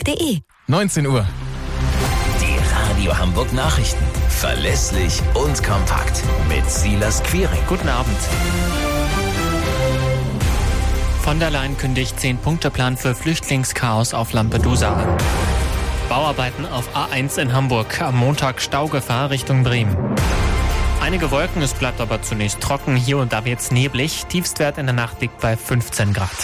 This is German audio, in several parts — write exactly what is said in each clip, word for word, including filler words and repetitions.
punkt de. neunzehn Uhr. Die Radio Hamburg Nachrichten. Verlässlich und kompakt. Mit Silas Quiring. Guten Abend. Von der Leyen kündigt zehn-Punkte-Plan für Flüchtlingschaos auf Lampedusa an. Bauarbeiten auf A eins in Hamburg. Am Montag Staugefahr Richtung Bremen. Einige Wolken, es bleibt aber zunächst trocken. Hier und da wird's neblig. Tiefstwert in der Nacht liegt bei fünfzehn Grad.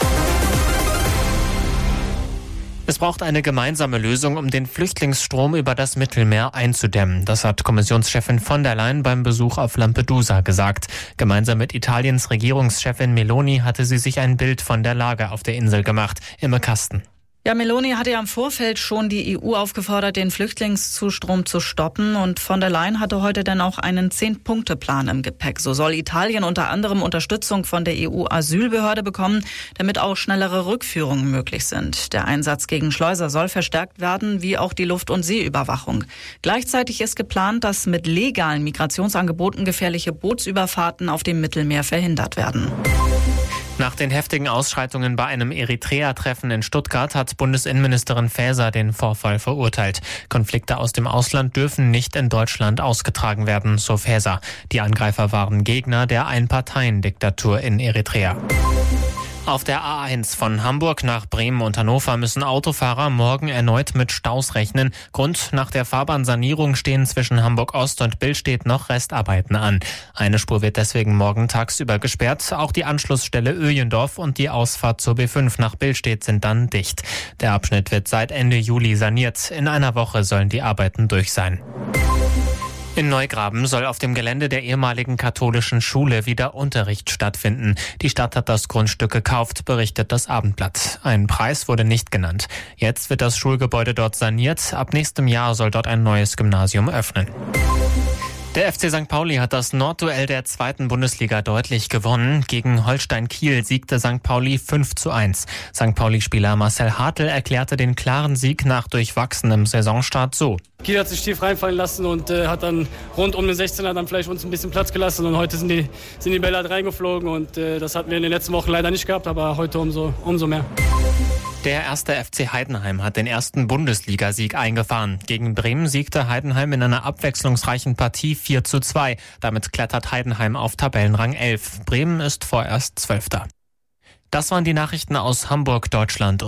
Es braucht eine gemeinsame Lösung, um den Flüchtlingsstrom über das Mittelmeer einzudämmen. Das hat Kommissionschefin von der Leyen beim Besuch auf Lampedusa gesagt. Gemeinsam mit Italiens Regierungschefin Meloni hatte sie sich ein Bild von der Lage auf der Insel gemacht. Imme Kasten. Ja, Meloni hatte ja im Vorfeld schon die E U aufgefordert, den Flüchtlingszustrom zu stoppen. Und von der Leyen hatte heute dann auch einen Zehn-Punkte-Plan im Gepäck. So soll Italien unter anderem Unterstützung von der E U-Asylbehörde bekommen, damit auch schnellere Rückführungen möglich sind. Der Einsatz gegen Schleuser soll verstärkt werden, wie auch die Luft- und Seeüberwachung. Gleichzeitig ist geplant, dass mit legalen Migrationsangeboten gefährliche Bootsüberfahrten auf dem Mittelmeer verhindert werden. Nach den heftigen Ausschreitungen bei einem Eritrea-Treffen in Stuttgart hat Bundesinnenministerin Faeser den Vorfall verurteilt. Konflikte aus dem Ausland dürfen nicht in Deutschland ausgetragen werden, so Faeser. Die Angreifer waren Gegner der Einparteiendiktatur in Eritrea. Auf der A eins von Hamburg nach Bremen und Hannover müssen Autofahrer morgen erneut mit Staus rechnen. Grund: nach der Fahrbahnsanierung stehen zwischen Hamburg Ost und Billstedt noch Restarbeiten an. Eine Spur wird deswegen morgen tagsüber gesperrt. Auch die Anschlussstelle Öjendorf und die Ausfahrt zur B fünf nach Billstedt sind dann dicht. Der Abschnitt wird seit Ende Juli saniert. In einer Woche sollen die Arbeiten durch sein. In Neugraben soll auf dem Gelände der ehemaligen katholischen Schule wieder Unterricht stattfinden. Die Stadt hat das Grundstück gekauft, berichtet das Abendblatt. Ein Preis wurde nicht genannt. Jetzt wird das Schulgebäude dort saniert. Ab nächstem Jahr soll dort ein neues Gymnasium öffnen. Der F C Sankt Pauli hat das Nordduell der zweiten Bundesliga deutlich gewonnen. Gegen Holstein Kiel siegte Sankt Pauli fünf zu eins. Sankt Pauli-Spieler Marcel Hartl erklärte den klaren Sieg nach durchwachsenem Saisonstart so: Kiel hat sich tief reinfallen lassen und äh, hat dann rund um den sechzehner dann vielleicht uns ein bisschen Platz gelassen. Und heute sind die, sind die Bälle halt reingeflogen und äh, das hatten wir in den letzten Wochen leider nicht gehabt, aber heute umso, umso mehr. Der erste F C Heidenheim hat den ersten Bundesligasieg eingefahren. Gegen Bremen siegte Heidenheim in einer abwechslungsreichen Partie vier zu zwei. Damit klettert Heidenheim auf Tabellenrang elf. Bremen ist vorerst Zwölfter. Das waren die Nachrichten aus Hamburg, Deutschland.